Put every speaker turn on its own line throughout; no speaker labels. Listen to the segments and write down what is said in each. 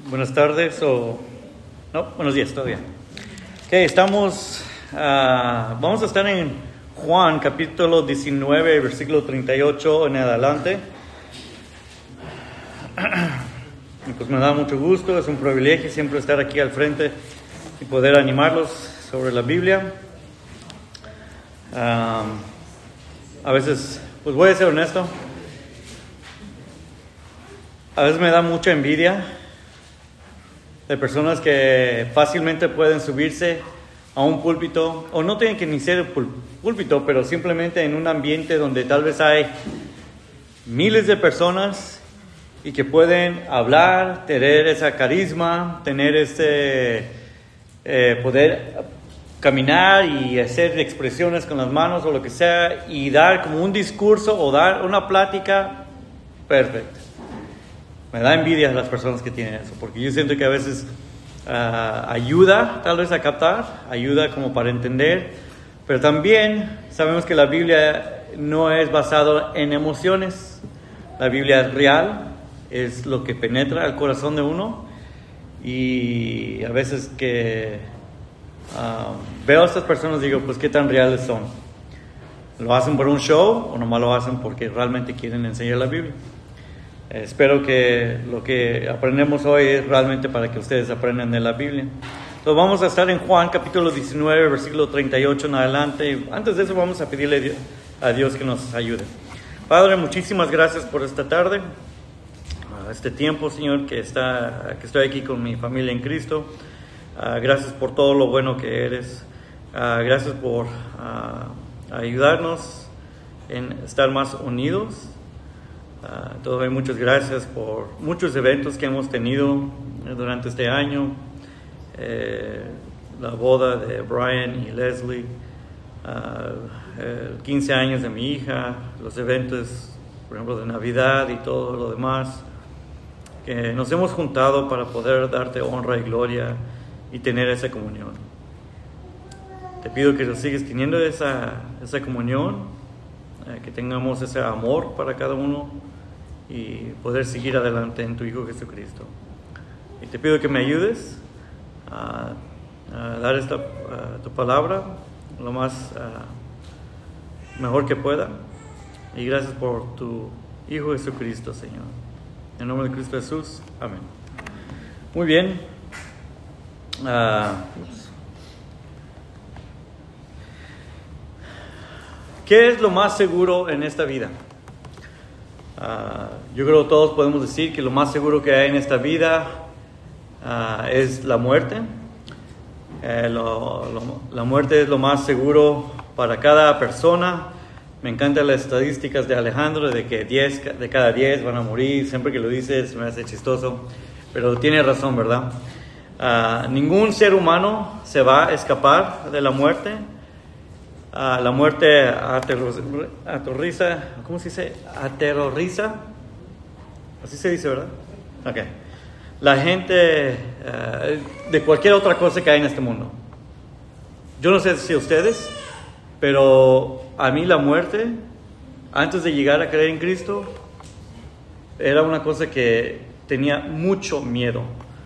Buenas tardes buenos días todavía. Vamos a estar en Juan capítulo 19, versículo 38 en adelante. Y pues me da mucho gusto, es un privilegio siempre estar aquí al frente y poder animarlos sobre la Biblia. A veces, pues voy a ser honesto, a veces me da mucha envidia de personas que fácilmente pueden subirse a un púlpito, o no tienen que ni ser púlpito, pero simplemente en un ambiente donde tal vez hay miles de personas y que pueden hablar, tener esa carisma, tener poder caminar y hacer expresiones con las manos o lo que sea, y dar como un discurso o dar una plática perfecta. Me da envidia a las personas que tienen eso, porque yo siento que a veces ayuda tal vez a captar, ayuda como para entender, pero también sabemos que la Biblia no es basada en emociones. La Biblia es real, es lo que penetra el corazón de uno, y a veces que veo a estas personas digo, pues qué tan reales son. ¿Lo hacen por un show o nomás lo hacen porque realmente quieren enseñar la Biblia? Espero que lo que aprendemos hoy es realmente para que ustedes aprendan de la Biblia. Entonces vamos a estar en Juan capítulo 19, versículo 38 en adelante. Antes de eso vamos a pedirle a Dios que nos ayude. Padre, muchísimas gracias por esta tarde, este tiempo, Señor, que estoy aquí con mi familia en Cristo. Gracias por todo lo bueno que eres. Gracias por ayudarnos en estar más unidos. Todavía muchas gracias por muchos eventos que hemos tenido durante este año, la boda de Brian y Leslie, 15 años de mi hija, los eventos, por ejemplo, de Navidad y todo lo demás, que nos hemos juntado para poder darte honra y gloria y tener esa comunión. Te pido que nos sigas teniendo esa comunión, que tengamos ese amor para cada uno y poder seguir adelante en tu Hijo Jesucristo. Y te pido que me ayudes a dar tu palabra lo más mejor que pueda. Y gracias por tu Hijo Jesucristo, Señor. En nombre de Cristo Jesús. Amén. Muy bien. ¿Qué es lo más seguro en esta vida? Yo creo que todos podemos decir que lo más seguro que hay en esta vida es la muerte. La muerte es lo más seguro para cada persona. Me encantan las estadísticas de Alejandro de que 10 de cada 10 van a morir. Siempre que lo dices me hace chistoso, pero tiene razón, ¿verdad? Ningún ser humano se va a escapar de la muerte. La muerte aterroriza, ¿cómo se dice? Aterroriza, así se dice, ¿verdad? Okay. La gente de cualquier otra cosa que hay en este mundo. Yo no sé si ustedes, pero a mí la muerte, antes de llegar a creer en Cristo, era una cosa que tenía mucho miedo.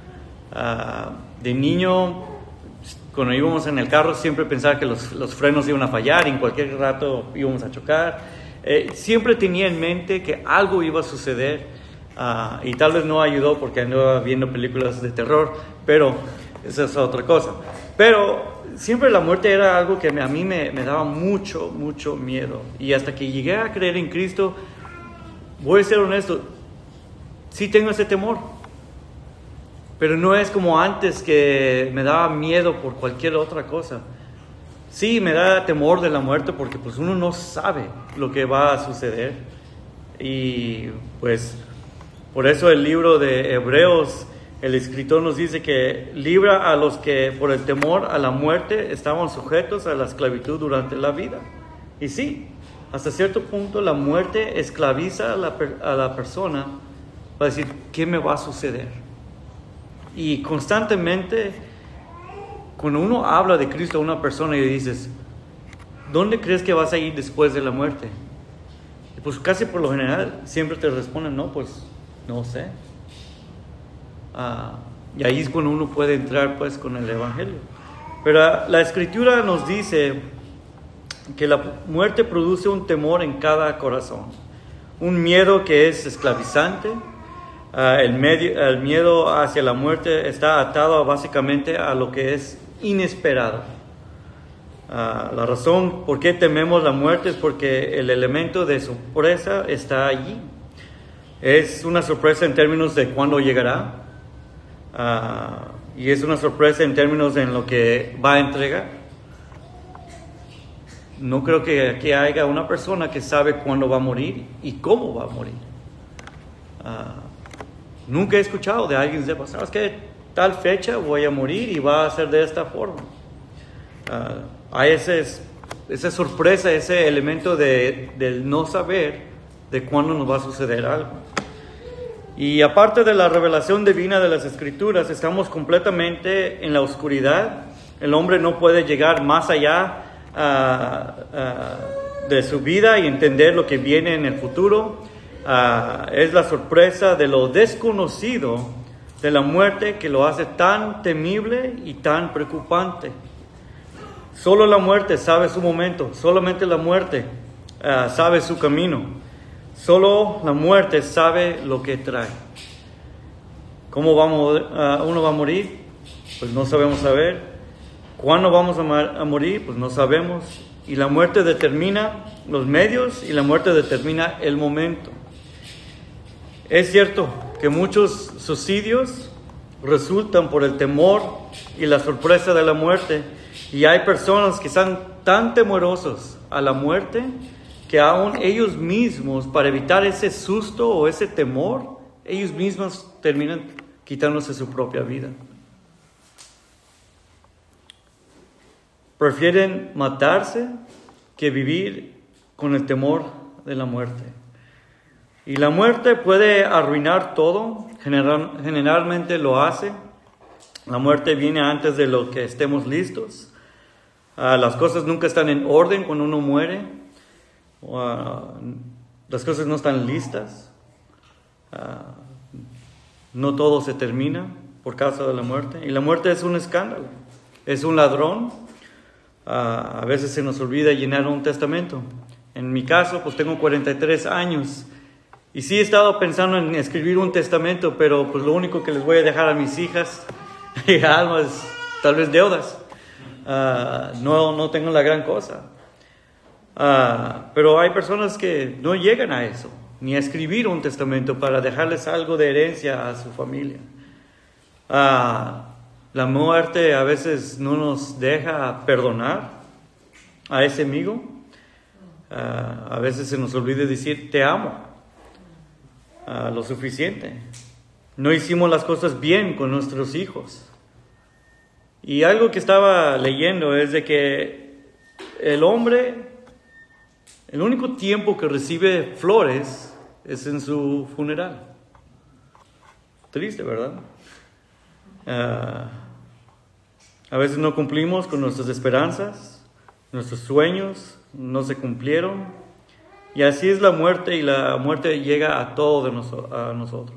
De niño, cuando íbamos en el carro, siempre pensaba que los frenos iban a fallar y en cualquier rato íbamos a chocar. Siempre tenía en mente que algo iba a suceder, y tal vez no ayudó porque andaba viendo películas de terror, pero esa es otra cosa. Pero siempre la muerte era algo que a mí me daba mucho, mucho miedo. Y hasta que llegué a creer en Cristo, voy a ser honesto, sí tengo ese temor. Pero no es como antes, que me daba miedo por cualquier otra cosa. Sí, me da temor de la muerte porque pues uno no sabe lo que va a suceder. Y pues por eso el libro de Hebreos, el escritor nos dice que libra a los que por el temor a la muerte estaban sujetos a la esclavitud durante la vida. Y sí, hasta cierto punto la muerte esclaviza a la persona para decir, ¿qué me va a suceder? Y constantemente, cuando uno habla de Cristo a una persona y le dices, ¿dónde crees que vas a ir después de la muerte? Y pues casi por lo general siempre te responden, no, pues no sé. Y ahí es cuando uno puede entrar pues con el Evangelio. Pero la Escritura nos dice que la muerte produce un temor en cada corazón. Un miedo que es esclavizante. El miedo hacia la muerte está atado básicamente a lo que es inesperado. La razón por qué tememos la muerte es porque el elemento de sorpresa está allí. Es una sorpresa en términos de cuándo llegará. Y es una sorpresa en términos de lo que va a entregar. No creo que aquí haya una persona que sabe cuándo va a morir y cómo va a morir. Nunca he escuchado de alguien que sepa, ¿sabes qué? Tal fecha voy a morir y va a ser de esta forma. Hay esa sorpresa, ese elemento del no saber de cuándo nos va a suceder algo. Y aparte de la revelación divina de las Escrituras, estamos completamente en la oscuridad. El hombre no puede llegar más allá de su vida y entender lo que viene en el futuro. Es la sorpresa de lo desconocido de la muerte que lo hace tan temible y tan preocupante. Solo la muerte sabe su momento, solamente la muerte sabe su camino. Solo la muerte sabe lo que trae. ¿Cómo uno va a morir? Pues no sabemos saber. ¿Cuándo vamos a morir? Pues no sabemos. Y la muerte determina los medios y la muerte determina el momento. Es cierto que muchos suicidios resultan por el temor y la sorpresa de la muerte. Y hay personas que están tan temerosos a la muerte que aún ellos mismos, para evitar ese susto o ese temor, ellos mismos terminan quitándose su propia vida. Prefieren matarse que vivir con el temor de la muerte. Y la muerte puede arruinar todo, generalmente lo hace. La muerte viene antes de lo que estemos listos. Las cosas nunca están en orden cuando uno muere. Las cosas no están listas. No todo se termina por causa de la muerte. Y la muerte es un escándalo. Es un ladrón. A veces se nos olvida llenar un testamento. En mi caso, pues tengo 43 años. Y sí he estado pensando en escribir un testamento, pero pues lo único que les voy a dejar a mis hijas y almas es tal vez deudas. No tengo la gran cosa. Pero hay personas que no llegan a eso, ni a escribir un testamento para dejarles algo de herencia a su familia. La muerte a veces no nos deja perdonar a ese amigo. A veces se nos olvida decir te amo lo suficiente. No hicimos las cosas bien con nuestros hijos. Y algo que estaba leyendo es de que el hombre, el único tiempo que recibe flores es en su funeral. Triste, ¿verdad? A veces no cumplimos con nuestras esperanzas, nuestros sueños no se cumplieron. Y así es la muerte, y la muerte llega a todos a nosotros.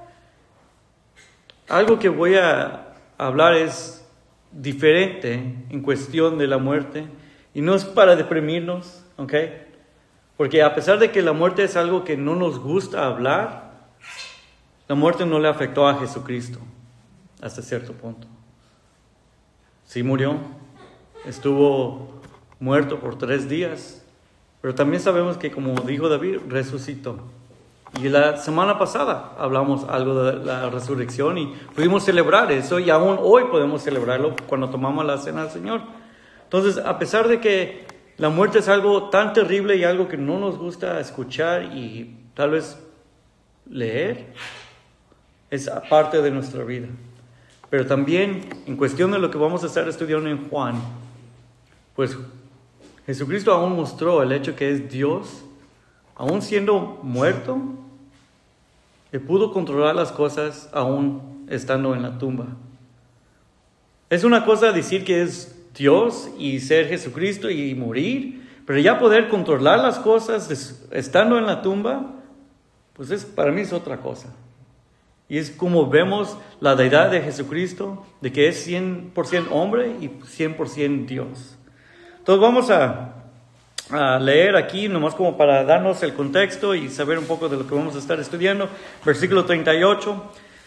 Algo que voy a hablar es diferente en cuestión de la muerte, y no es para deprimirnos, ¿ok? Porque a pesar de que la muerte es algo que no nos gusta hablar, la muerte no le afectó a Jesucristo hasta cierto punto. Sí murió, estuvo muerto por 3 días, pero también sabemos que, como dijo David, resucitó. Y la semana pasada hablamos algo de la resurrección y pudimos celebrar eso, y aún hoy podemos celebrarlo cuando tomamos la cena del Señor. Entonces, a pesar de que la muerte es algo tan terrible y algo que no nos gusta escuchar y tal vez leer, es parte de nuestra vida. Pero también, en cuestión de lo que vamos a estar estudiando en Juan, pues Jesucristo aún mostró el hecho que es Dios, aún siendo muerto, Él pudo controlar las cosas aún estando en la tumba. Es una cosa decir que es Dios y ser Jesucristo y morir, pero ya poder controlar las cosas estando en la tumba, pues para mí es otra cosa. Y es como vemos la deidad de Jesucristo, de que es 100% hombre y 100% Dios. Entonces vamos a leer aquí, nomás como para darnos el contexto y saber un poco de lo que vamos a estar estudiando. Versículo 38.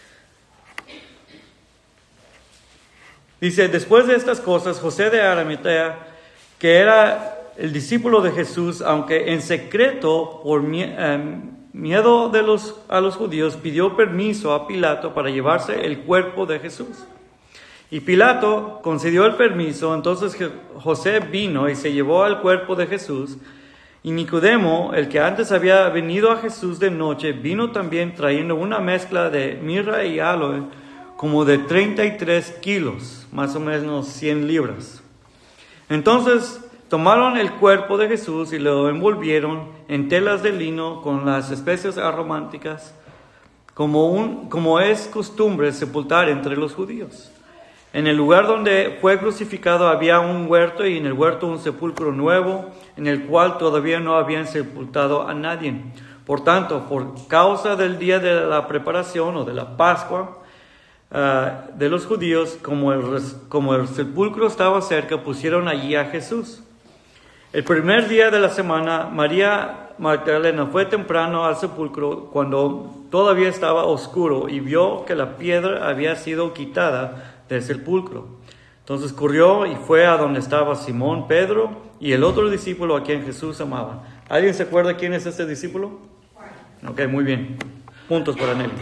Dice, después de estas cosas, José de Arimatea, que era el discípulo de Jesús, aunque en secreto por miedo a los judíos, pidió permiso a Pilato para llevarse el cuerpo de Jesús. Y Pilato concedió el permiso. Entonces José vino y se llevó al cuerpo de Jesús. Y Nicodemo, el que antes había venido a Jesús de noche, vino también trayendo una mezcla de mirra y aloe, como de 33 kilos, más o menos 100 libras. Entonces tomaron el cuerpo de Jesús y lo envolvieron en telas de lino con las especias aromáticas, como es costumbre sepultar entre los judíos. En el lugar donde fue crucificado había un huerto, y en el huerto un sepulcro nuevo, en el cual todavía no habían sepultado a nadie. Por tanto, por causa del día de la preparación o de la Pascua de los judíos, como el sepulcro estaba cerca, pusieron allí a Jesús. El primer día de la semana, María Magdalena fue temprano al sepulcro cuando todavía estaba oscuro y vio que la piedra había sido quitada del sepulcro. Entonces corrió y fue a donde estaba Simón, Pedro y el otro discípulo a quien Jesús amaba. ¿Alguien se acuerda quién es este discípulo? Ok, muy bien. Puntos para Nelly.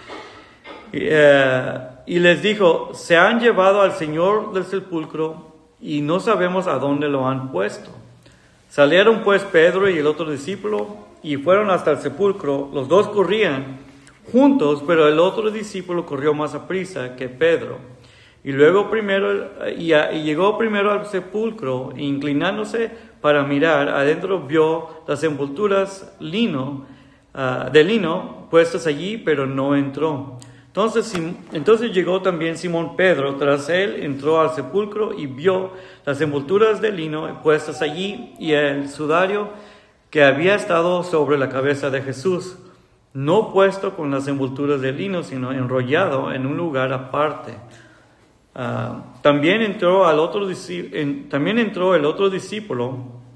Y les dijo, se han llevado al Señor del sepulcro y no sabemos a dónde lo han puesto. Salieron pues Pedro y el otro discípulo y fueron hasta el sepulcro. Los dos corrían juntos, pero el otro discípulo corrió más aprisa que Pedro. Y llegó primero al sepulcro, e inclinándose para mirar, adentro vio las envolturas de lino puestas allí, pero no entró. Entonces llegó también Simón Pedro. Tras él entró al sepulcro y vio las envolturas de lino puestas allí y el sudario que había estado sobre la cabeza de Jesús, no puesto con las envolturas de lino, sino enrollado en un lugar aparte. También entró el otro discípulo,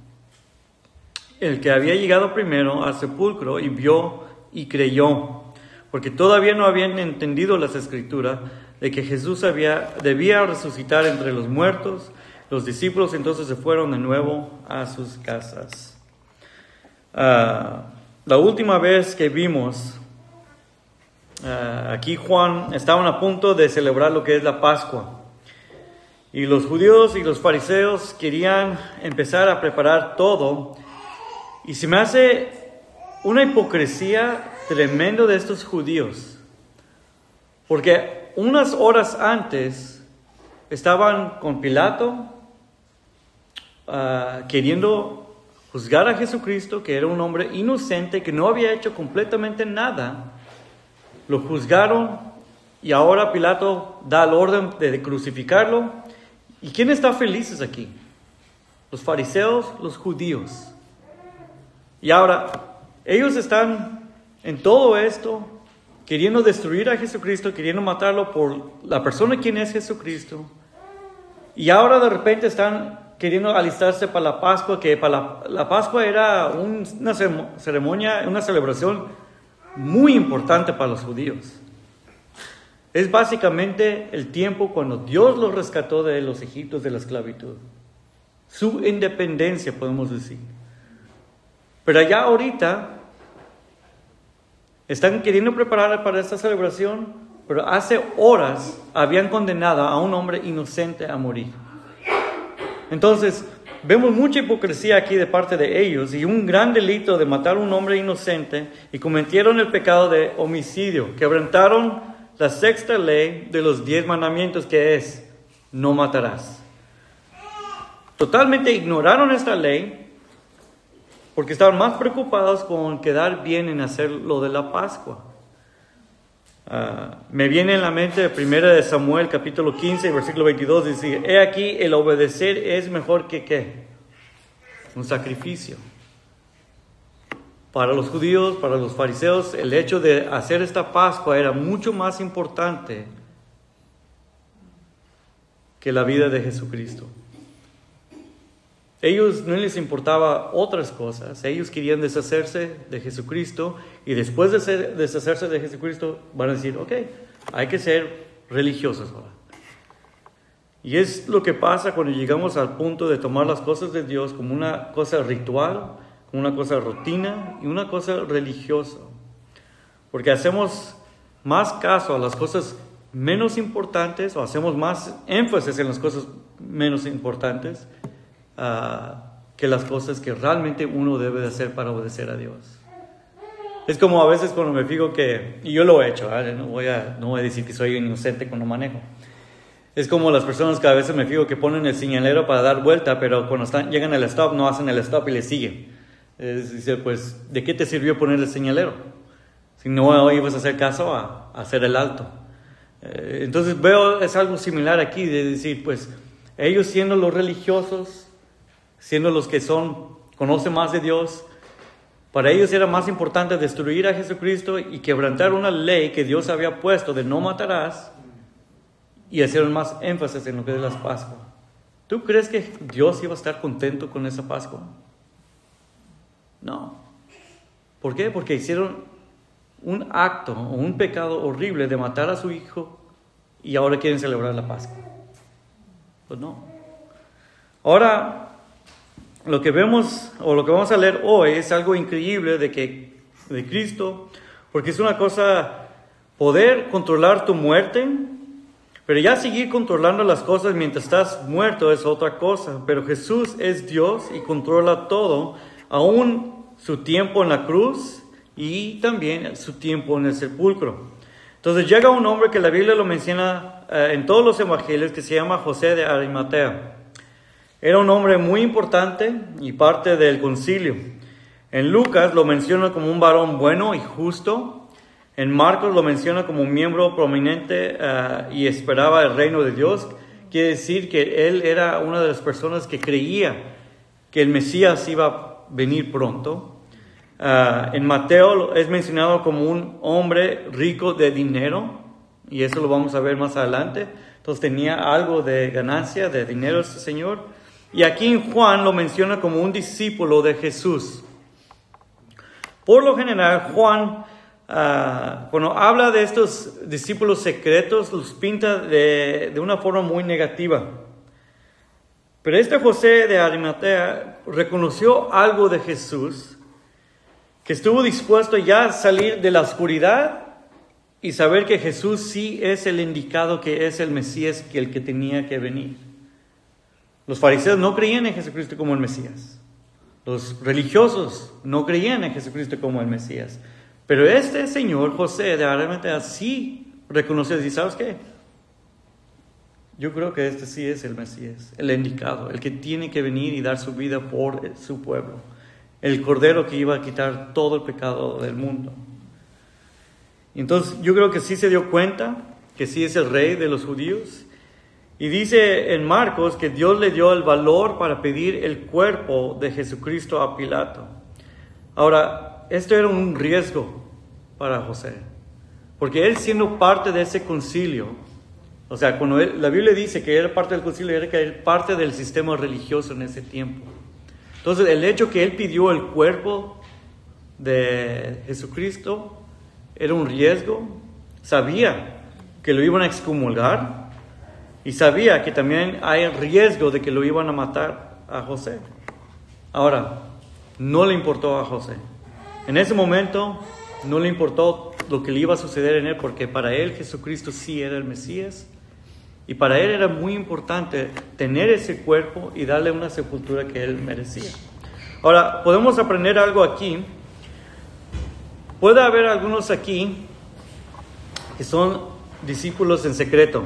el que había llegado primero al sepulcro, y vio y creyó, porque todavía no habían entendido las Escrituras de que Jesús debía resucitar entre los muertos. Los discípulos entonces se fueron de nuevo a sus casas. La última vez que vimos, aquí Juan estaban a punto de celebrar lo que es la Pascua. Y los judíos y los fariseos querían empezar a preparar todo. Y se me hace una hipocresía tremendo de estos judíos, porque unas horas antes estaban con Pilato queriendo juzgar a Jesucristo, que era un hombre inocente, que no había hecho completamente nada. Lo juzgaron y ahora Pilato da la orden de crucificarlo. ¿Y quién está felices aquí? Los fariseos, los judíos. Y ahora ellos están en todo esto, queriendo destruir a Jesucristo, queriendo matarlo por la persona quien es Jesucristo. Y ahora de repente están queriendo alistarse para la Pascua, que para la Pascua era una ceremonia, una celebración muy importante para los judíos. Es básicamente el tiempo cuando Dios los rescató de los egipcios de la esclavitud. Su independencia, podemos decir. Pero allá ahorita están queriendo preparar para esta celebración, pero hace horas habían condenado a un hombre inocente a morir. Entonces, vemos mucha hipocresía aquí de parte de ellos y un gran delito de matar a un hombre inocente, y cometieron el pecado de homicidio. Quebrantaron la sexta ley de los 10 mandamientos, que es: no matarás. Totalmente ignoraron esta ley porque estaban más preocupados con quedar bien en hacer lo de la Pascua. Me viene en la mente 1 Samuel capítulo 15, versículo 22, dice: he aquí, el obedecer es mejor que ¿qué? Un sacrificio. Para los judíos, para los fariseos, el hecho de hacer esta Pascua era mucho más importante que la vida de Jesucristo. Ellos no les importaba otras cosas. Ellos querían deshacerse de Jesucristo y después de deshacerse de Jesucristo van a decir, ok, hay que ser religiosos ahora. Y es lo que pasa cuando llegamos al punto de tomar las cosas de Dios como una cosa ritual, como una cosa rutina y una cosa religiosa. Porque hacemos más caso a las cosas menos importantes o hacemos más énfasis en las cosas menos importantes que las cosas que realmente uno debe de hacer para obedecer a Dios. Es como a veces cuando me fijo que, y yo lo he hecho, no voy a decir que soy inocente cuando manejo. Es como las personas que a veces me fijo que ponen el señalero para dar vuelta, pero cuando llegan al stop no hacen el stop y le siguen. Dice, pues, ¿de qué te sirvió poner el señalero? Si no ibas a hacer caso a hacer el alto. Entonces veo, es algo similar aquí, de decir, pues, ellos siendo los religiosos, siendo los que conocen más de Dios, para ellos era más importante destruir a Jesucristo y quebrantar una ley que Dios había puesto de no matarás y hacer más énfasis en lo que es la Pascua. ¿Tú crees que Dios iba a estar contento con esa Pascua? No. ¿Por qué? Porque hicieron un acto o un pecado horrible de matar a su hijo y ahora quieren celebrar la Pascua. Pues no. Ahora, lo que vemos o lo que vamos a leer hoy es algo increíble de Cristo, porque es una cosa poder controlar tu muerte, pero ya seguir controlando las cosas mientras estás muerto es otra cosa. Pero Jesús es Dios y controla todo, aún su tiempo en la cruz y también su tiempo en el sepulcro. Entonces llega un hombre que la Biblia lo menciona en todos los evangelios, que se llama José de Arimatea. Era un hombre muy importante y parte del concilio. En Lucas lo menciona como un varón bueno y justo. En Marcos lo menciona como un miembro prominente y esperaba el reino de Dios. Quiere decir que él era una de las personas que creía que el Mesías iba a venir pronto. En Mateo es mencionado como un hombre rico de dinero, y eso lo vamos a ver más adelante. Entonces tenía algo de ganancia, de dinero este señor. Y aquí en Juan lo menciona como un discípulo de Jesús. Por lo general, Juan, cuando habla de estos discípulos secretos, los pinta de una forma muy negativa. Pero este José de Arimatea reconoció algo de Jesús, que estuvo dispuesto ya a salir de la oscuridad y saber que Jesús sí es el indicado, que es el Mesías, que el que tenía que venir. Los fariseos no creían en Jesucristo como el Mesías. Los religiosos no creían en Jesucristo como el Mesías. Pero este señor, José de Arimatea, sí reconoció, y ¿sabes qué? Yo creo que este sí es el Mesías, el indicado, el que tiene que venir y dar su vida por su pueblo. El Cordero que iba a quitar todo el pecado del mundo. Entonces yo creo que sí se dio cuenta que sí es el rey de los judíos. Y dice en Marcos que Dios le dio el valor para pedir el cuerpo de Jesucristo a Pilato. Ahora, esto era un riesgo para José, porque él, siendo parte de ese concilio, o sea, cuando la Biblia dice que era parte del concilio, era que era parte del sistema religioso en ese tiempo. Entonces, el hecho que él pidió el cuerpo de Jesucristo era un riesgo. Sabía que lo iban a excomulgar. Y sabía que también hay riesgo de que lo iban a matar a José. Ahora, no le importó a José. En ese momento no le importó lo que le iba a suceder en él, porque para él Jesucristo sí era el Mesías. Y para él era muy importante tener ese cuerpo y darle una sepultura que él merecía. Ahora, podemos aprender algo aquí. Puede haber algunos aquí que son discípulos en secreto.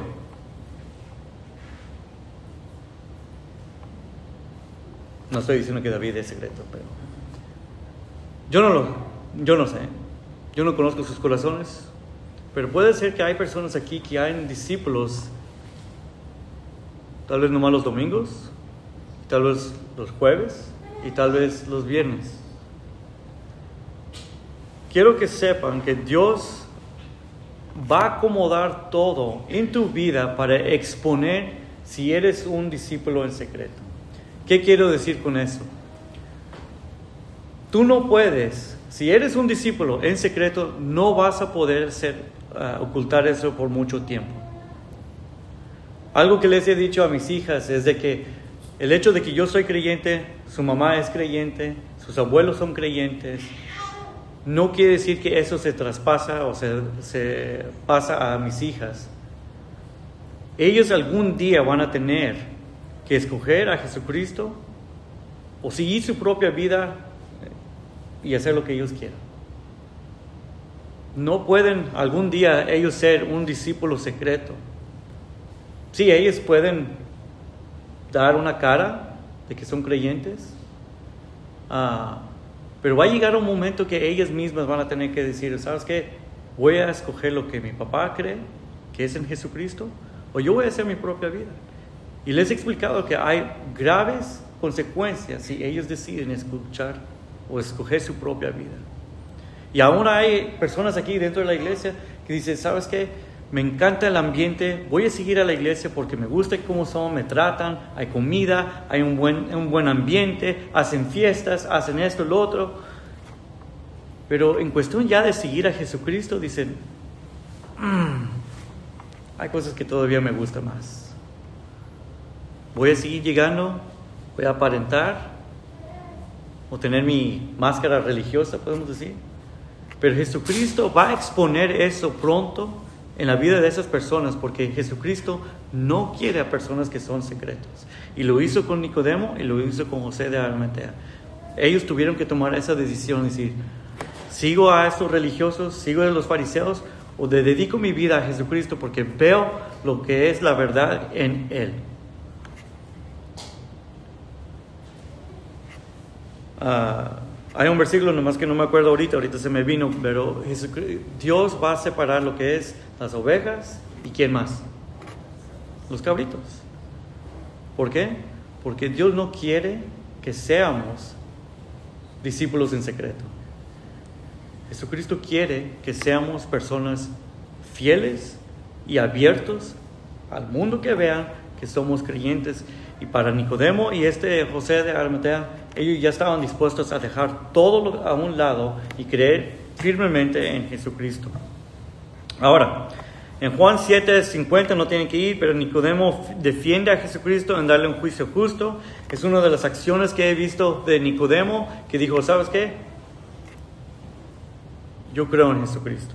No estoy diciendo que David es secreto, pero yo no sé. Yo no conozco sus corazones, pero puede ser que hay personas aquí que hay discípulos, tal vez nomás los domingos, tal vez los jueves y tal vez los viernes. quiero que sepan que Dios va a acomodar todo en tu vida para exponer si eres un discípulo en secreto. ¿Qué quiero decir con eso? Tú no puedes, si eres un discípulo en secreto, no vas a poder ocultar eso por mucho tiempo. Algo que les he dicho a mis hijas es de que el hecho de que yo soy creyente, su mamá es creyente, sus abuelos son creyentes, no quiere decir que eso se traspasa o se pasa a mis hijas. Ellos algún día van a tener que escoger a Jesucristo o seguir su propia vida y hacer lo que ellos quieran. No pueden algún día ellos ser un discípulo secreto. Sí, ellos pueden dar una cara de que son creyentes, pero va a llegar un momento que ellas mismas van a tener que decir, ¿sabes qué? Voy a escoger lo que mi papá cree, que es en Jesucristo, o yo voy a hacer mi propia vida. Y les he explicado que hay graves consecuencias si ellos deciden escuchar o escoger su propia vida. Y aún hay personas aquí dentro de la iglesia que dicen, ¿sabes qué? Me encanta el ambiente, voy a seguir a la iglesia porque me gusta cómo son, me tratan, hay comida, hay un buen ambiente, hacen fiestas, hacen esto, lo otro. Pero en cuestión ya de seguir a Jesucristo, dicen, hay cosas que todavía me gustan más. Voy a seguir llegando, voy a aparentar o tener mi máscara religiosa, podemos decir. Pero Jesucristo va a exponer eso pronto en la vida de esas personas, porque Jesucristo no quiere a personas que son secretos. Y lo hizo con Nicodemo y lo hizo con José de Arimatea. Ellos tuvieron que tomar esa decisión, decir, ¿sigo a estos religiosos, sigo a los fariseos, o dedico mi vida a Jesucristo porque veo lo que es la verdad en Él? Hay un versículo nomás que no me acuerdo ahorita se me vino, pero Dios va a separar lo que es las ovejas y ¿quién más? Los cabritos. ¿Por qué? Porque Dios no quiere que seamos discípulos en secreto. Jesucristo quiere que seamos personas fieles y abiertos al mundo, que vean que somos creyentes. Y para Nicodemo y José de Arimatea, ellos ya estaban dispuestos a dejar todo a un lado y creer firmemente en Jesucristo. Ahora, en Juan 7:50 no tienen que ir, pero Nicodemo defiende a Jesucristo en darle un juicio justo. Es una de las acciones que he visto de Nicodemo, que dijo, ¿sabes qué? Yo creo en Jesucristo.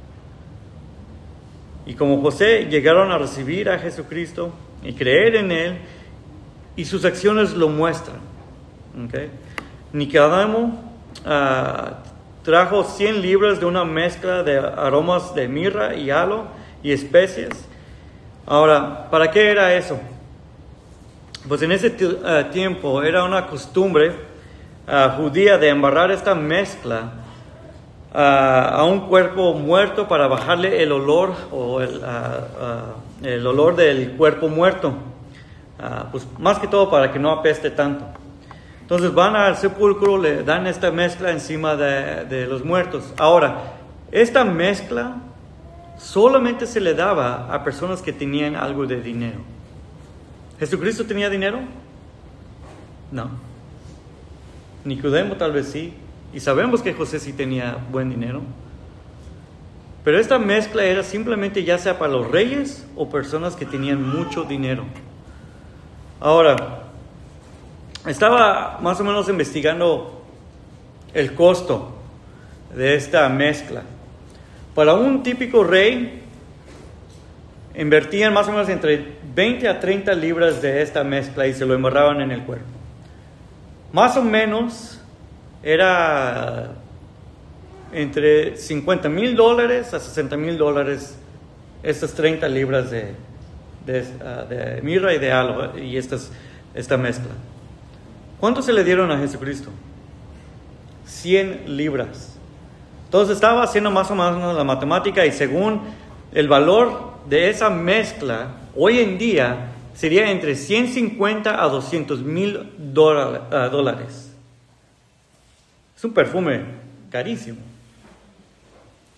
Y como José llegaron a recibir a Jesucristo y creer en Él, y sus acciones lo muestran. ¿Okay? Nicodemo trajo 100 libras de una mezcla de aromas de mirra y aloe y especias. Ahora, ¿para qué era eso? Pues en ese tiempo era una costumbre judía de embarrar esta mezcla a un cuerpo muerto para bajarle el olor o el olor del cuerpo muerto. Pues más que todo para que no apeste tanto. Entonces van al sepulcro, le dan esta mezcla encima de los muertos. Ahora, esta mezcla solamente se le daba a personas que tenían algo de dinero. ¿Jesucristo tenía dinero? No. Nicodemo tal vez sí. Y sabemos que José sí tenía buen dinero. Pero esta mezcla era simplemente ya sea para los reyes o personas que tenían mucho dinero. Ahora, estaba más o menos investigando el costo de esta mezcla. Para un típico rey, invertían más o menos entre 20 a 30 libras de esta mezcla y se lo embarraban en el cuerpo. Más o menos era entre $50,000 a $60,000 estas 30 libras de mirra y de aloe y esta mezcla. ¿Cuánto se le dieron a Jesucristo? 100 libras. Entonces estaba haciendo más o menos la matemática y según el valor de esa mezcla, hoy en día sería entre 150 a $200,000. Es un perfume carísimo.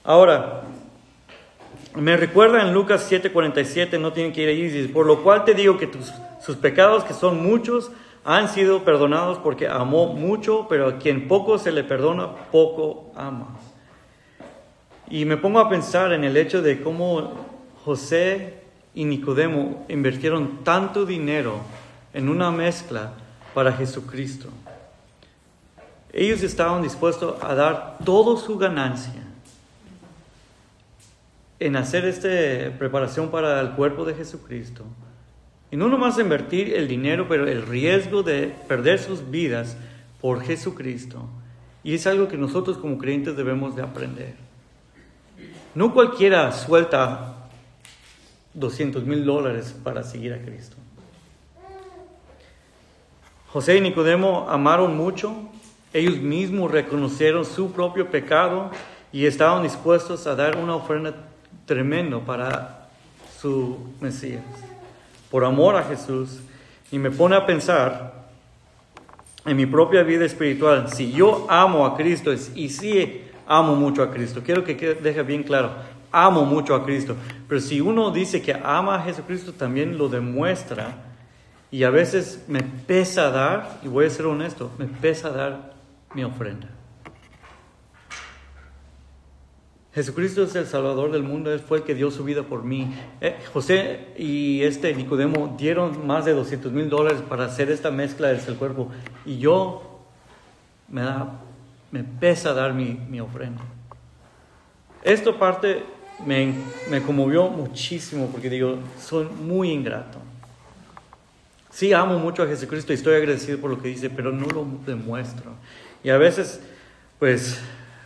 Ahora, me recuerda en Lucas 7:47, no tienen que ir allí, dice, por lo cual te digo que sus pecados, que son muchos, han sido perdonados porque amó mucho, pero a quien poco se le perdona, poco ama. Y me pongo a pensar en el hecho de cómo José y Nicodemo invirtieron tanto dinero en una mezcla para Jesucristo. Ellos estaban dispuestos a dar toda su ganancia en hacer esta preparación para el cuerpo de Jesucristo. Y no nomás invertir el dinero, pero el riesgo de perder sus vidas por Jesucristo. Y es algo que nosotros como creyentes debemos de aprender. No cualquiera suelta $200,000 para seguir a Cristo. José y Nicodemo amaron mucho. Ellos mismos reconocieron su propio pecado y estaban dispuestos a dar una ofrenda tremenda para su Mesías, por amor a Jesús. Y me pone a pensar en mi propia vida espiritual. Si yo amo a Cristo, y sí amo mucho a Cristo, quiero que deje bien claro, amo mucho a Cristo, pero si uno dice que ama a Jesucristo, también lo demuestra. Y a veces me pesa dar, y voy a ser honesto, me pesa dar mi ofrenda. Jesucristo es el Salvador del mundo, Él fue el que dio su vida por mí. José y Nicodemo dieron más de $200,000 para hacer esta mezcla del cuerpo, y yo me pesa dar mi ofrenda. Esta parte me conmovió muchísimo porque digo, soy muy ingrato. Sí, amo mucho a Jesucristo y estoy agradecido por lo que dice, pero no lo demuestro. Y a veces, pues,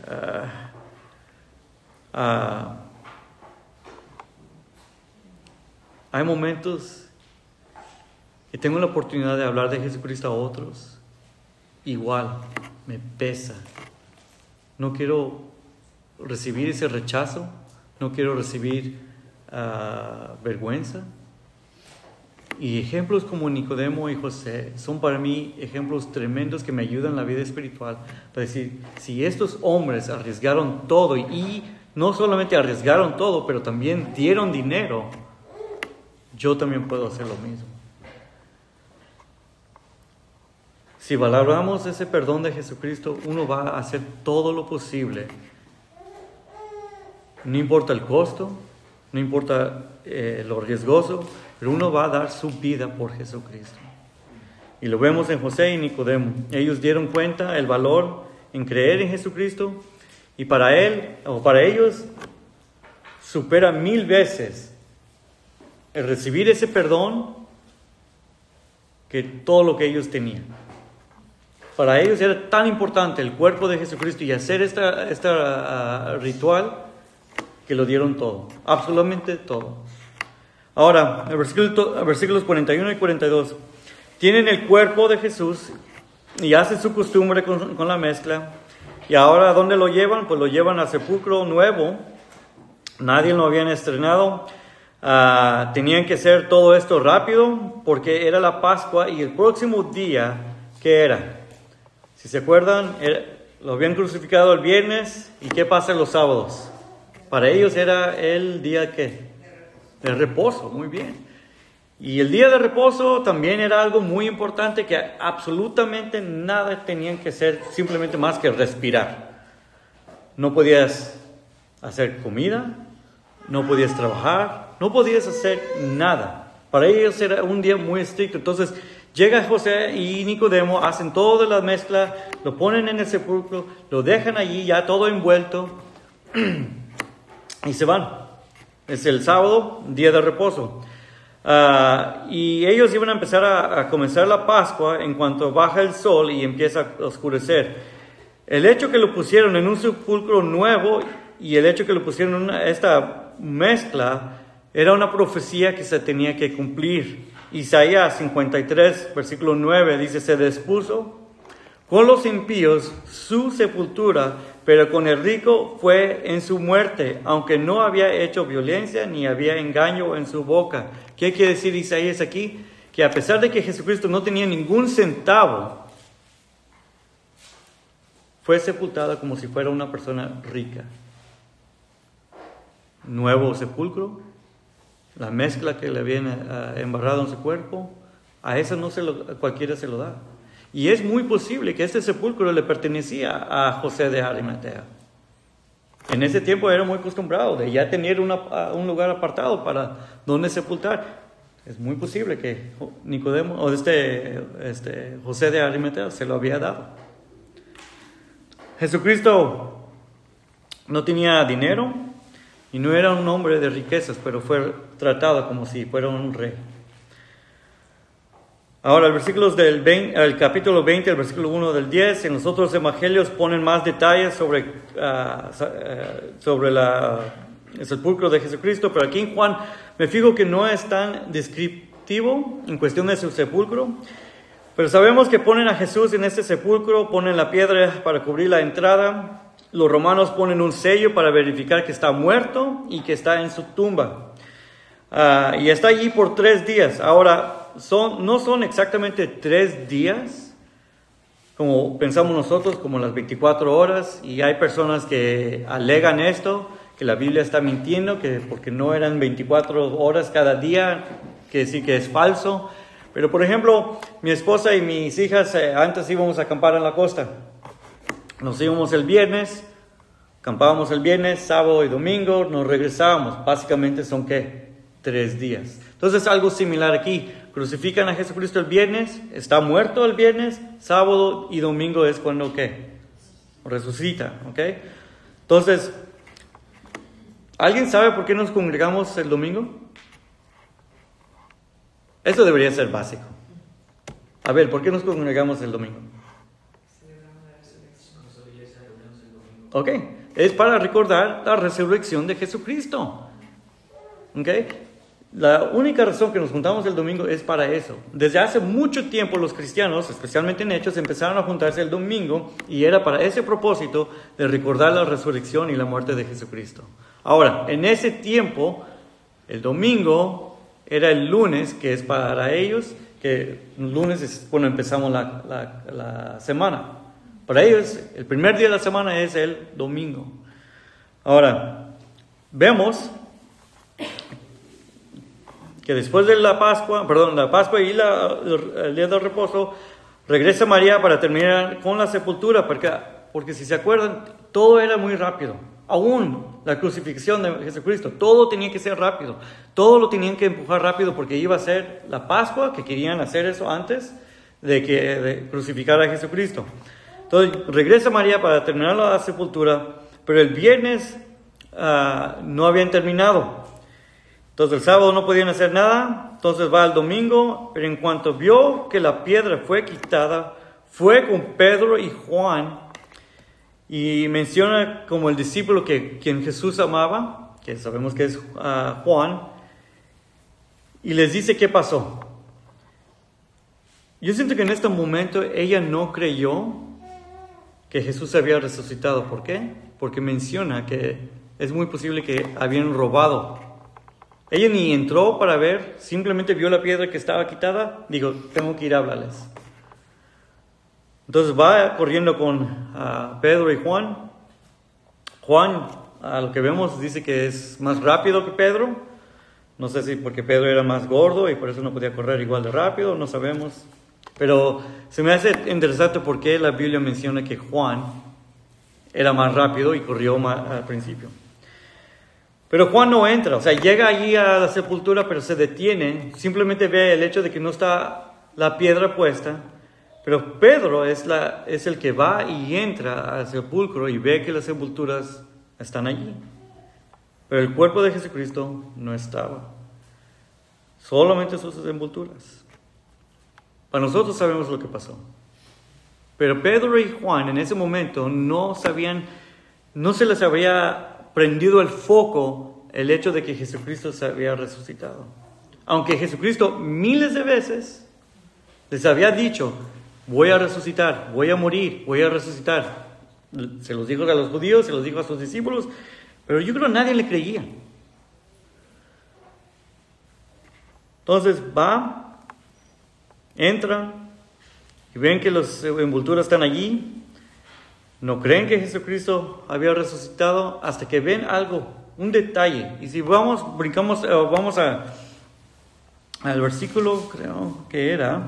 hay momentos que tengo la oportunidad de hablar de Jesucristo a otros. Igual, me pesa. No quiero recibir ese rechazo, no quiero recibir vergüenza. Y ejemplos como Nicodemo y José son para mí ejemplos tremendos que me ayudan en la vida espiritual. Para decir, si estos hombres arriesgaron todo, y no solamente arriesgaron todo, pero también dieron dinero, yo también puedo hacer lo mismo. Si valoramos ese perdón de Jesucristo, uno va a hacer todo lo posible. No importa el costo, no importa lo riesgoso, pero uno va a dar su vida por Jesucristo. Y lo vemos en José y Nicodemo. Ellos dieron cuenta el valor en creer en Jesucristo, y para ellos supera 1000 veces el recibir ese perdón que todo lo que ellos tenían. Para ellos era tan importante el cuerpo de Jesucristo y hacer esta ritual, que lo dieron todo, absolutamente todo. Ahora, versículos 41 y 42. Tienen el cuerpo de Jesús y hacen su costumbre con la mezcla. Y ahora, ¿a dónde lo llevan? Pues lo llevan al sepulcro nuevo. Nadie lo habían estrenado. Tenían que hacer todo esto rápido porque era la Pascua y el próximo día, ¿qué era? Si se acuerdan, lo habían crucificado el viernes. ¿Y qué pasa los sábados? Para ellos era el día que de reposo, muy bien. Y el día de reposo también era algo muy importante, que absolutamente nada tenían que hacer, simplemente más que respirar. No podías hacer comida, no podías trabajar, no podías hacer nada. Para ellos era un día muy estricto. Entonces llega José y Nicodemo, hacen toda la mezcla, lo ponen en el sepulcro, lo dejan allí ya todo envuelto y se van. Es el sábado, día de reposo. Y ellos iban a empezar a comenzar la Pascua en cuanto baja el sol y empieza a oscurecer. El hecho que lo pusieron en un sepulcro nuevo y el hecho que lo pusieron en esta mezcla era una profecía que se tenía que cumplir. Isaías 53, versículo 9 dice, se dispuso con los impíos su sepultura, pero con el rico fue en su muerte, aunque no había hecho violencia ni había engaño en su boca. ¿Qué quiere decir Isaías aquí? Que a pesar de que Jesucristo no tenía ningún centavo, fue sepultado como si fuera una persona rica. nuevo sepulcro, la mezcla que le viene embarrado en su cuerpo, a eso cualquiera se lo da. Y es muy posible que este sepulcro le pertenecía a José de Arimatea. En ese tiempo era muy acostumbrado de ya tener un lugar apartado para donde sepultar. Es muy posible que Nicodemo o José de Arimatea se lo había dado. Jesucristo no tenía dinero y no era un hombre de riquezas, pero fue tratado como si fuera un rey. Ahora, el capítulo 20, el versículo 1 del 10, en los otros evangelios ponen más detalles sobre el sepulcro de Jesucristo, pero aquí en Juan me fijo que no es tan descriptivo en cuestión de su sepulcro, pero sabemos que ponen a Jesús en este sepulcro, ponen la piedra para cubrir la entrada, los romanos ponen un sello para verificar que está muerto y que está en su tumba, y está allí por 3 días. Ahora, no son exactamente 3 días, como pensamos nosotros, como las 24 horas, y hay personas que alegan esto, que la Biblia está mintiendo, que porque no eran 24 horas cada día, que sí que es falso. Pero por ejemplo, mi esposa y mis hijas antes íbamos a acampar en la costa. Nos íbamos el viernes, acampábamos el viernes, sábado y domingo, nos regresábamos. Básicamente son ¿qué? 3 días. Entonces algo similar aquí. Crucifican a Jesucristo el viernes, está muerto el viernes, sábado y domingo es cuando ¿qué? Resucita, ¿ok? Entonces, ¿alguien sabe por qué nos congregamos el domingo? Eso debería ser básico. A ver, ¿por qué nos congregamos el domingo? Ok, es para recordar la resurrección de Jesucristo. Ok. La única razón que nos juntamos el domingo es para eso. Desde hace mucho tiempo los cristianos, especialmente en Hechos, empezaron a juntarse el domingo y era para ese propósito de recordar la resurrección y la muerte de Jesucristo. Ahora, en ese tiempo, el domingo era el lunes, que es para ellos, que el lunes es cuando empezamos la semana. Para ellos, el primer día de la semana es el domingo. Ahora, vemos que después de la Pascua y el día del reposo, regresa María para terminar con la sepultura, porque si se acuerdan, todo era muy rápido. Aún la crucifixión de Jesucristo, todo tenía que ser rápido. Todo lo tenían que empujar rápido porque iba a ser la Pascua, que querían hacer eso antes de crucificar a Jesucristo. Entonces regresa María para terminar la sepultura, pero el viernes no habían terminado. Entonces el sábado no podían hacer nada, entonces va al domingo, pero en cuanto vio que la piedra fue quitada, fue con Pedro y Juan, y menciona como el discípulo quien Jesús amaba, que sabemos que es Juan, y les dice qué pasó. Yo siento que en este momento ella no creyó que Jesús había resucitado. ¿Por qué? Porque menciona que es muy posible que habían robado. Ella ni entró para ver, simplemente vio la piedra que estaba quitada, dijo, tengo que ir a hablarles. Entonces va corriendo con Pedro y Juan. Juan, a lo que vemos, dice que es más rápido que Pedro. No sé si porque Pedro era más gordo y por eso no podía correr igual de rápido, no sabemos. Pero se me hace interesante porque la Biblia menciona que Juan era más rápido y corrió más al principio. Pero Juan no entra, o sea, llega allí a la sepultura, pero se detiene, simplemente ve el hecho de que no está la piedra puesta, pero Pedro es el que va y entra al sepulcro y ve que las sepulturas están allí. Pero el cuerpo de Jesucristo no estaba, solamente sus sepulturas. Para nosotros sabemos lo que pasó. Pero Pedro y Juan en ese momento no se les había prendido el foco el hecho de que Jesucristo se había resucitado. Aunque Jesucristo miles de veces les había dicho, voy a resucitar, voy a morir, voy a resucitar. Se los dijo a los judíos, se los dijo a sus discípulos, pero yo creo que nadie le creía. Entonces va, entra y ven que las envolturas están allí. No creen que Jesucristo había resucitado hasta que ven algo un detalle. Y si brincamos, vamos al versículo, creo que era,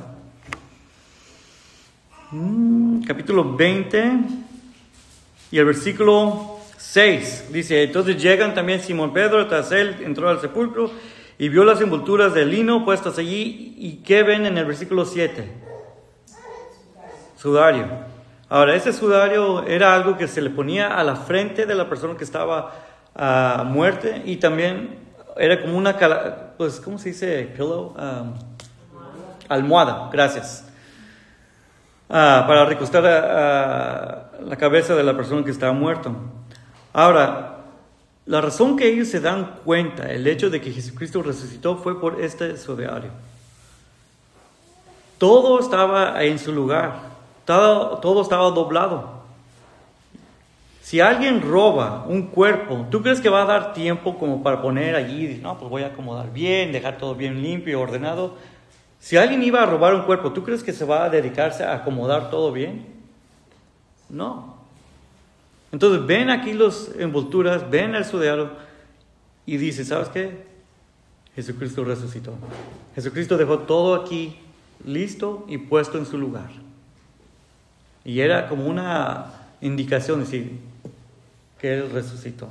capítulo 20, y el versículo 6, dice, entonces llegan también Simón Pedro, tras él entró al sepulcro, y vio las envolturas de lino puestas allí, y ¿qué ven en el versículo 7? Sudario. Ahora, ese sudario era algo que se le ponía a la frente de la persona que estaba a muerte, y también era como una, pues, ¿cómo se dice? Pillow, almohada, gracias. Para recostar a la cabeza de la persona que estaba muerto. Ahora, la razón que ellos se dan cuenta, el hecho de que Jesucristo resucitó, fue por este sudario. Todo estaba en su lugar, todo estaba doblado. Si alguien roba un cuerpo, ¿tú crees que va a dar tiempo como para poner allí? No, pues voy a acomodar bien, dejar todo bien limpio, ordenado. Si alguien iba a robar un cuerpo, ¿tú crees que se va a dedicarse a acomodar todo bien? No. Entonces ven aquí las envolturas, ven el sudario y dice, ¿sabes qué? Jesucristo resucitó. Jesucristo dejó todo aquí listo y puesto en su lugar. Y era como una indicación, es decir, que Él resucitó.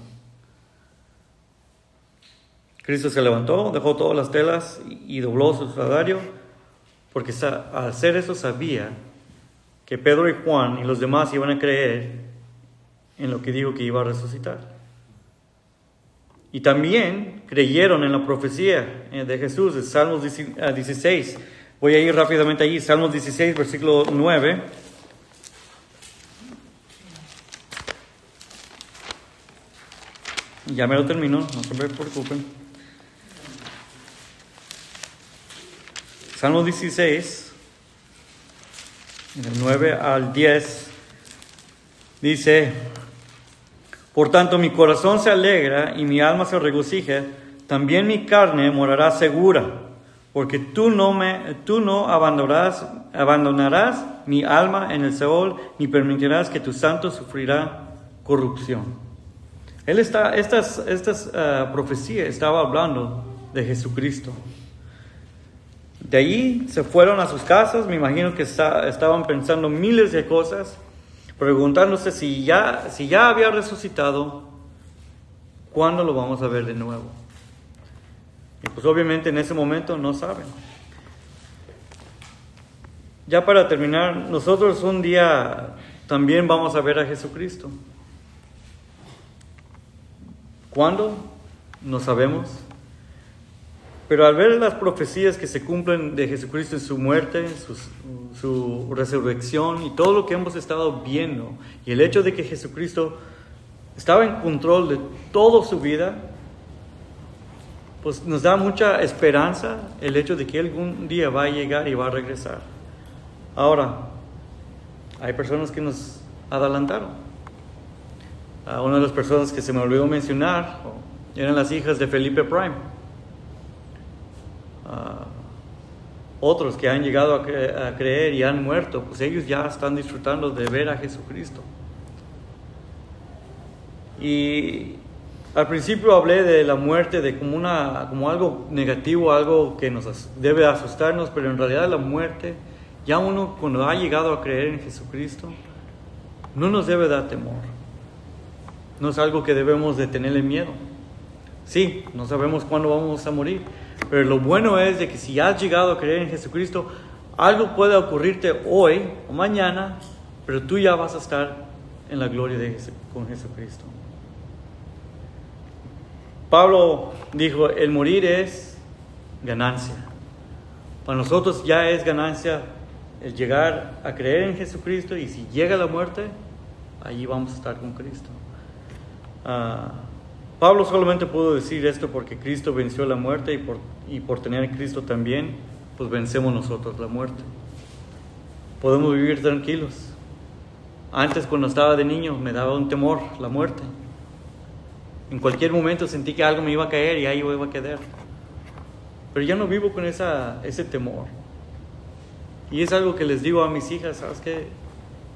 Cristo se levantó, dejó todas las telas y dobló su sudario, porque al hacer eso sabía que Pedro y Juan y los demás iban a creer en lo que dijo que iba a resucitar. Y también creyeron en la profecía de Jesús, de Salmos 16. Voy a ir rápidamente allí, Salmos 16, versículo 9. Ya me lo termino, no se preocupen. Salmo 16, del 9 al 10, dice, por tanto mi corazón se alegra y mi alma se regocija, también mi carne morará segura, porque tú no abandonarás mi alma en el Seol, ni permitirás que tu santo sufrirá corrupción. Estas profecías estaba hablando de Jesucristo. De ahí se fueron a sus casas, me imagino que estaban pensando miles de cosas, preguntándose si ya había resucitado, ¿cuándo lo vamos a ver de nuevo? Y pues obviamente en ese momento no saben. Ya para terminar, nosotros un día también vamos a ver a Jesucristo. ¿Cuándo? No sabemos. Pero al ver las profecías que se cumplen de Jesucristo en su muerte, su resurrección y todo lo que hemos estado viendo, y el hecho de que Jesucristo estaba en control de toda su vida, pues nos da mucha esperanza el hecho de que algún día va a llegar y va a regresar. Ahora, hay personas que nos adelantaron. Una de las personas que se me olvidó mencionar eran las hijas de Felipe Prime. Otros que han llegado a creer y han muerto, pues ellos ya están disfrutando de ver a Jesucristo. Y al principio hablé de la muerte de como algo negativo, algo que nos debe asustarnos, pero en realidad la muerte, ya uno cuando ha llegado a creer en Jesucristo, no nos debe dar temor. No es algo que debemos de tenerle miedo. Sí, no sabemos cuándo vamos a morir, pero lo bueno es de que si has llegado a creer en Jesucristo, algo puede ocurrirte hoy o mañana, pero tú ya vas a estar en la gloria con Jesucristo. Pablo dijo, el morir es ganancia. Para nosotros ya es ganancia el llegar a creer en Jesucristo, y si llega la muerte, allí vamos a estar con Cristo. Pablo solamente pudo decir esto porque Cristo venció la muerte, y por tener a Cristo también, pues vencemos nosotros la muerte. Podemos vivir tranquilos. Antes, cuando estaba de niño, me daba un temor la muerte. En cualquier momento sentí que algo me iba a caer y ahí iba a quedar. Pero ya no vivo con ese temor. Y es algo que les digo a mis hijas, ¿sabes qué?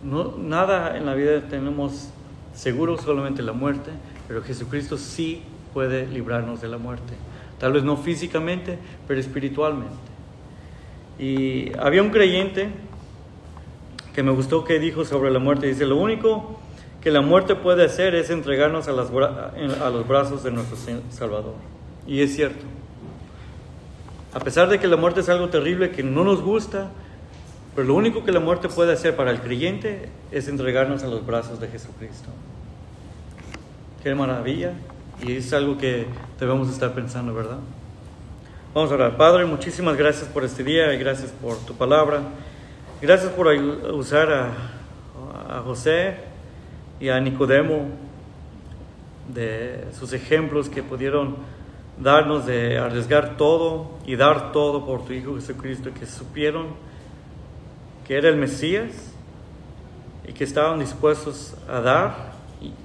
Nada en la vida tenemos seguro, solamente la muerte. Pero Jesucristo sí puede librarnos de la muerte. Tal vez no físicamente, pero espiritualmente. Y había un creyente que me gustó que dijo sobre la muerte. Dice, lo único que la muerte puede hacer es entregarnos a los brazos de nuestro Salvador. Y es cierto. A pesar de que la muerte es algo terrible que no nos gusta, pero lo único que la muerte puede hacer para el creyente es entregarnos a los brazos de Jesucristo. Qué maravilla. Y es algo que debemos estar pensando, ¿verdad? Vamos a orar. Padre, muchísimas gracias por este día y gracias por tu palabra. Gracias por usar a José y a Nicodemo, de sus ejemplos que pudieron darnos de arriesgar todo y dar todo por tu Hijo Jesucristo, que supieron que era el Mesías y que estaban dispuestos a dar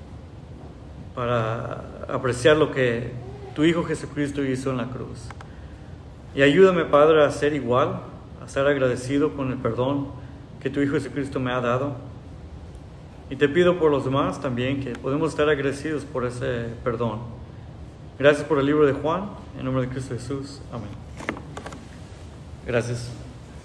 para apreciar lo que tu Hijo Jesucristo hizo en la cruz. Y ayúdame, Padre, a ser igual, a estar agradecido con el perdón que tu Hijo Jesucristo me ha dado. Y te pido por los demás también que podemos estar agradecidos por ese perdón. Gracias por el libro de Juan, en nombre de Cristo Jesús. Amén. Gracias.